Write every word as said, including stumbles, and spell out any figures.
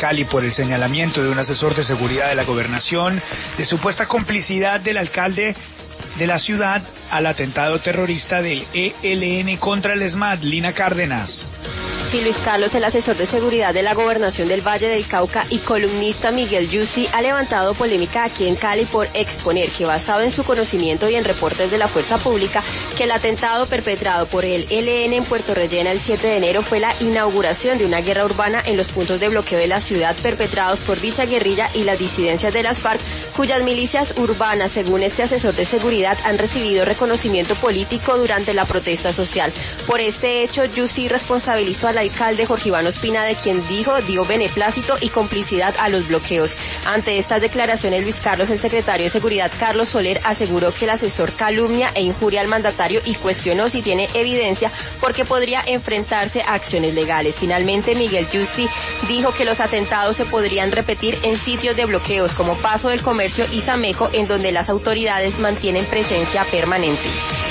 Cali por el señalamiento de un asesor de seguridad de la gobernación de supuesta complicidad del alcalde de la ciudad al atentado terrorista del E L N contra el ESMAD. Lina Cárdenas. Sí, Luis Carlos, el asesor de seguridad de la gobernación del Valle del Cauca y columnista Miguel Yusti ha levantado polémica aquí en Cali por exponer que, basado en su conocimiento y en reportes de la fuerza pública, que el atentado perpetrado por el E L N en Puerto Rellena el siete de enero fue la inauguración de una guerra urbana en los puntos de bloqueo de la ciudad perpetrados por dicha guerrilla y las disidencias de las FARC, cuyas milicias urbanas, según este asesor de seguridad, han recibido reconocimiento político durante la protesta social. Por este hecho, Yusti responsabilizó al alcalde Jorge Iván Ospina, de quien dijo dio beneplácito y complicidad a los bloqueos. Ante estas declaraciones, Luis Carlos, el secretario de Seguridad Carlos Soler, aseguró que el asesor calumnia e injuria al mandatario y cuestionó si tiene evidencia porque podría enfrentarse a acciones legales. Finalmente, Miguel Yusti dijo que los atentados se podrían repetir en sitios de bloqueos como Paso del Comercio y Sameco, en donde las autoridades mantienen presencia permanente.